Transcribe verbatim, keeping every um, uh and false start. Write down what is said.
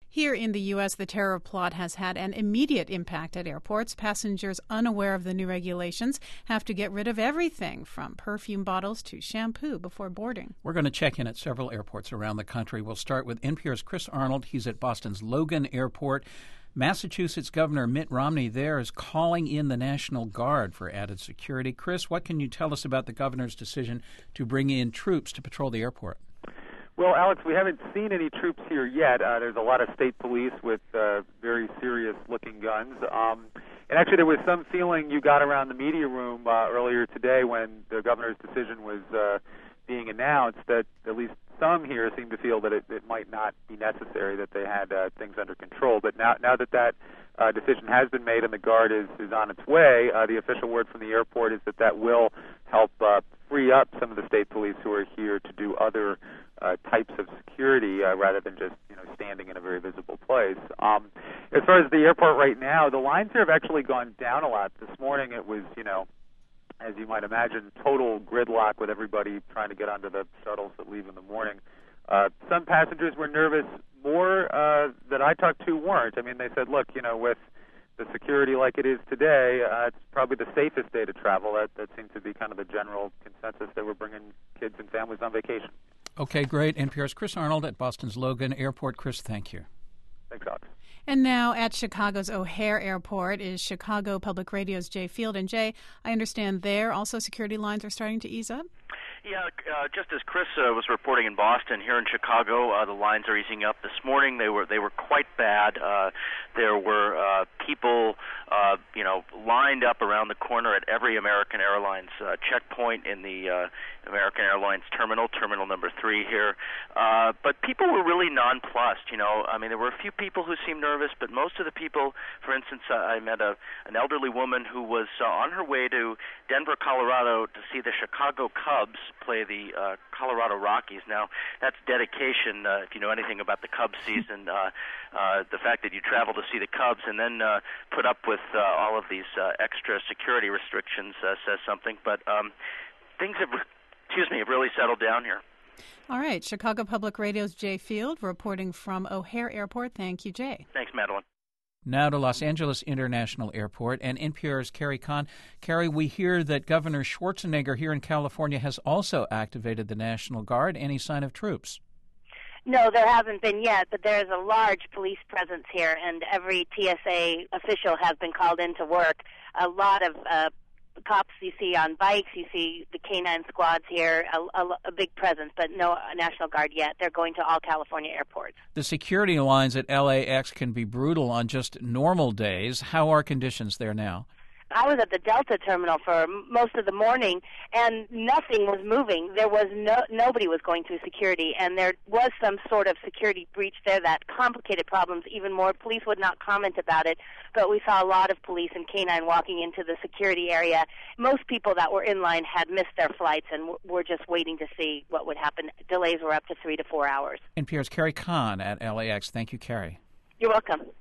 Here in the U S, the terror plot has had an immediate impact at airports. Passengers unaware of the new regulations have to get rid of everything from perfume bottles to shampoo before boarding. We're going to check in at several airports around the country. We'll start with N P R's Chris Arnold. He's at Boston's Logan Airport. Massachusetts Governor Mitt Romney there is calling in the National Guard for added security. Chris, what can you tell us about the governor's decision to bring in troops to patrol the airport? Well, Alex, we haven't seen any troops here yet. Uh, there's a lot of state police with uh, very serious-looking guns. Um, and actually, there was some feeling you got around the media room uh, earlier today when the governor's decision was uh, being announced that at least some here seem to feel that it, it might not be necessary, that they had uh, things under control. But now, now that that uh, decision has been made and the Guard is, is on its way, uh, the official word from the airport is that that will help uh, free up some of the state police who are here to do other uh, types of security uh, rather than just you know standing in a very visible place. Um, as far as the airport right now, the lines here have actually gone down a lot. This morning it was, you know, as you might imagine, total gridlock with everybody trying to get onto the shuttles that leave in the morning. Uh, some passengers were nervous. More uh, that I talked to weren't. I mean, they said, look, you know, with the security like it is today, uh, it's probably the safest day to travel. That, that seemed to be kind of the general consensus that we're bringing kids and families on vacation. Okay, great. N P R's Chris Arnold at Boston's Logan Airport. Chris, thank you. Thanks, Alex. And now at Chicago's O'Hare Airport is Chicago Public Radio's Jay Field. And Jay, I understand there also security lines are starting to ease up? Yeah, uh, just as Chris uh, was reporting in Boston, here in Chicago, uh, the lines are easing up. This morning, they were they were quite bad. Uh, there were uh, people, uh, you know, lined up around the corner at every American Airlines uh, checkpoint in the uh, American Airlines terminal, terminal number three here. Uh, but people were really nonplussed. You know, I mean, there were a few people who seemed nervous, but most of the people, for instance, uh, I met a an elderly woman who was uh, on her way to Denver, Colorado, to see the Chicago Cubs play the uh, Colorado Rockies. Now, that's dedication, uh, if you know anything about the Cubs season, uh, uh, the fact that you travel to see the Cubs and then uh, put up with uh, all of these uh, extra security restrictions uh, says something. But um, things have, excuse me, have really settled down here. All right. Chicago Public Radio's Jay Field reporting from O'Hare Airport. Thank you, Jay. Thanks, Madeline. Now to Los Angeles International Airport and N P R's Carrie Kahn. Carrie, we hear that Governor Schwarzenegger here in California has also activated the National Guard. Any sign of troops? No, there haven't been yet, but there is a large police presence here, and every T S A official has been called into work. A lot of uh, cops you see on bikes, you see the canine squads here, a, a, a big presence, but no National Guard yet. They're going to all California airports. The security lines at L A X can be brutal on just normal days. How are conditions there now? I was at the Delta terminal for most of the morning, and nothing was moving. There was no nobody was going through security, and there was some sort of security breach there that complicated problems even more. Police would not comment about it, but we saw a lot of police and canine walking into the security area. Most people that were in line had missed their flights and were just waiting to see what would happen. Delays were up to three to four hours. N P R's Carrie Kahn at L A X. Thank you, Carrie. You're welcome.